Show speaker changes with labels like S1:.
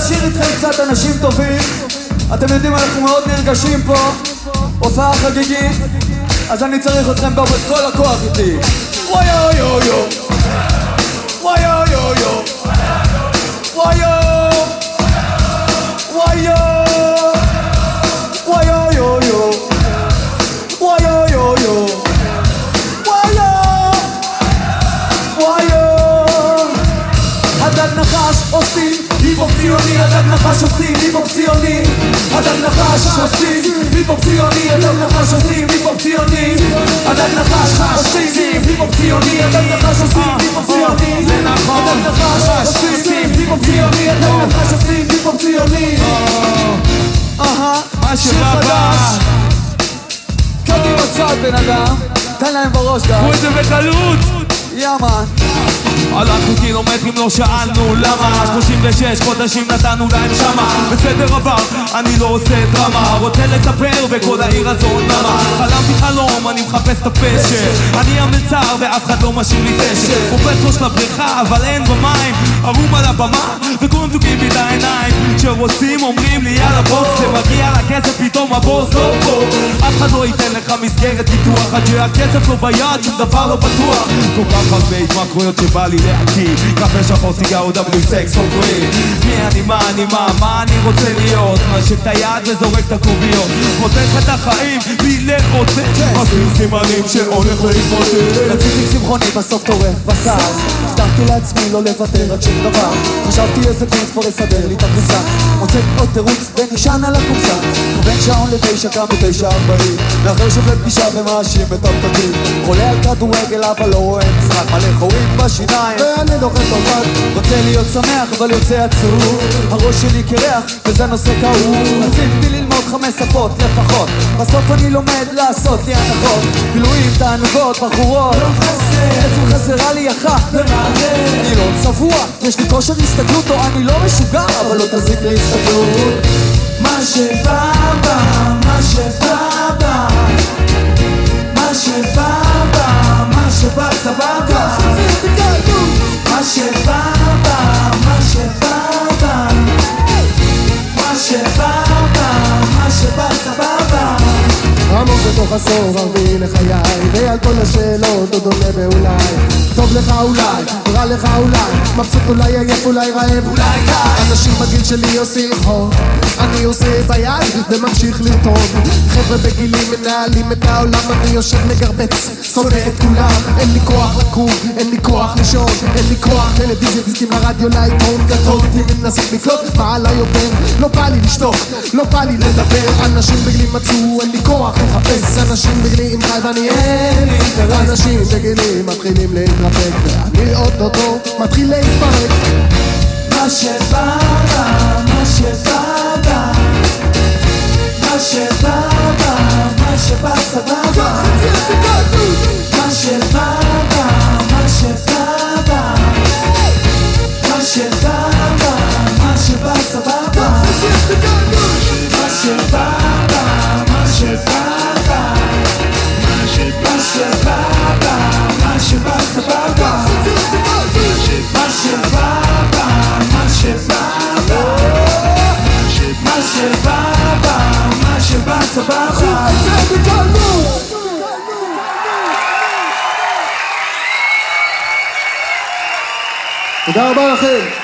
S1: לשיר איתכם קצת אנשים טובים. אתם יודעים, אנחנו מאוד נרגשים פה, הופעה חגיגית, אז אני צריך אתכם פה בכל הכוח איתי. וואי יו יו יו, וואי יו יו יו, וואי יו, וואי יו, וואי יו יו יו, וואי יו יו יו, וואי יו, וואי יו. הדג נחש עושים היפ-הופ ציוני, הדג נחש עושים היפ-הופ ציוני, הדג נחש עושים היפ-הופ ציוני, הדג נחש עושים היפ-הופ ציוני, הדג נחש עושים היפ-הופ ציוני, הדג נחש עושים היפ-הופ ציוני, זה נכון, הדג נחש עושים היפ-הופ ציוני, הדג נחש עושים היפ-הופ ציוני. שיר חדש, קדימה צעד בן אדם, תן להם בראש גם, קחו את זה בקלות, יאמן.
S2: הלכנו קילומטרים, לא שאלנו למה, 36 חודשים נתנו להם שמה, בסדר עבר, אני לא עושה דרמה, רוצה לספר וכל העיר הזאת נמה, חלמתי חלום, אני מחפש את הפשר, אני המלצר ואף אחד לא משאיר לי תשר, קופץ ראש לבריכה אבל אין במים, ערום על הבמה וכולם דוקים בי את העיניים, כשרוצים אומרים לי יאללה בוס, זה מגיע לכסף פתאום הבוס לא פה, אף אחד לא ייתן לך מסגרת פיתוח, עד שהכסף לא ביד, שום דבר לא בטוח, כל כך הרבה התמכרויות שבא לי להקיא, קפה שחור סיגר W סקס for free, מי אני, מה אני רוצה להיות, נשק את היד וזורק את הקוביות, פותח את החיים בלי לחוצץ, עושים סימנים שהולך להתמוטט,
S1: רציתי צמחוני בסוף טורף בשר, הבטחתי לעצמי לא לוותר עד שום דבר, חשבתי איזה קורס כבר לסדר לי את הכניסה, מוצאת עוד תירוץ ונשען על הקורסה, ובין שעון ל9 קם ב9:40, לאחר שבפגישה ומאשים את הפתקים, חולה על כדורגל אבל לא רואה משחק, מלא חורים בשיניים ואני דוחף אותך, רוצה להיות שמח אבל יוצא עצוב, הראש שלי קרח וזה נושא כאוב, רציתי ללמוד 5 שפות לפחות, בסוף אני לומד לעשות לי הנחות, בילויים, תענוגות, בחורות, עצם חסרה לי אחת ומענה, אני לא צבוע, יש לי כושר הסתגלות או אני לא משוגע, אבל לא תזיק לי הסתגלות, מה שבא בא, מה שבא בא, מה שבא בא, מה שבא סבבה, מה שבא בא, מה שבא בא, מה שבא בא, מה שבא סבבה.
S3: עמוק בתוך עשור ערבי לחיי, ועל כל השאלות עוד עולה ואולי טוב לך אולי, רע לך אולי, מבסוט אולי, עייף אולי, רעב אולי די, אנשים בגיל שלי עושים חור, אני עושה ביד וממשיך לרטוב, חבר'ה בגילים מנהלים את העולם, אני יושב מגרבץ, שונא את כולם, אין לי כוח לקום, אין לי כוח לישון, אין לי כוח טלוויזיה, דיסקים לרדיו, לעיתון גדול, אותי מנסים לקלוט, מה עליי עובר, לא בא לי לשתוק, לא בא לי לדבר, אנשים בגילים מצאו, אין לי כוח לחפש, אנשים בגילים חי ואני אין לי אינטרס, אנשים בגילים מתחילים להתרפק, ואני אוטוטו מתחיל להתפרק,
S1: מה שבא בא, מה שבא בא, מה שבא בא, מה שבא סבבה, מה שבא בא, מה שבא בא, מה שבא בא, מה שבא סבבה, מה שבא בא, מה שבא בא, מה שבא בא, מה שבא סבבה, מה שבא בא, מה שבא בא, מה שבא בא, מה שבא סבבה.
S3: תודה רבה לכם.